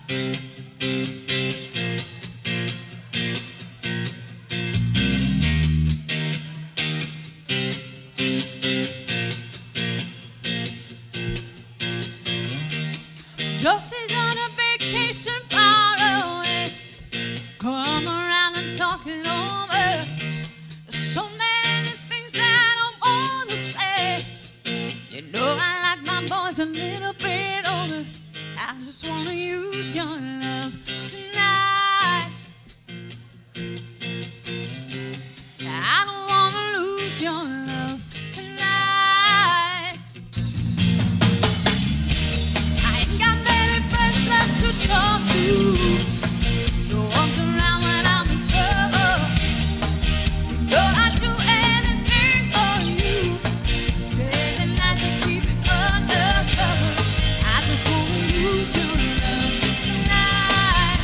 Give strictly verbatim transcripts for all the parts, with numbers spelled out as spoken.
Josie's on a vacation far away. Come around and talk it over. There's so many things that I wanna say. You know I like my boys a little bit older. I just wanna use your love tonight. I don't wanna lose your love tonight. I ain't got many friends left to talk to. No one's around when I'm in trouble. You know I'd do anything for you. Stay the night to keep it undercover. I just wanna use your love tonight.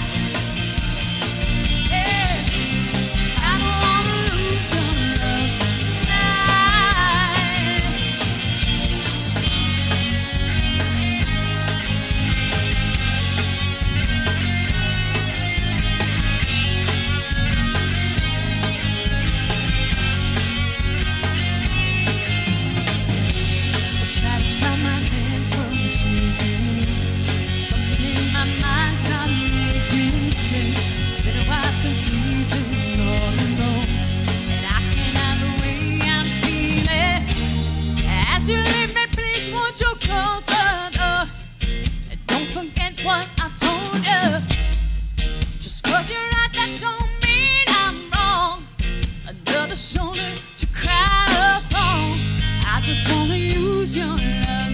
Yeah. I don't wanna lose your love tonight. I try to stop my hands from shaking. Something in my mind's not making sense. It's been a while since we've been all alone, and I can't have the way I'm feeling. As you leave me, please won't you close the door, and don't forget what I told you. Just 'cause you're right, that don't mean I'm wrong. Another shoulder to cry upon. I just wanna use your love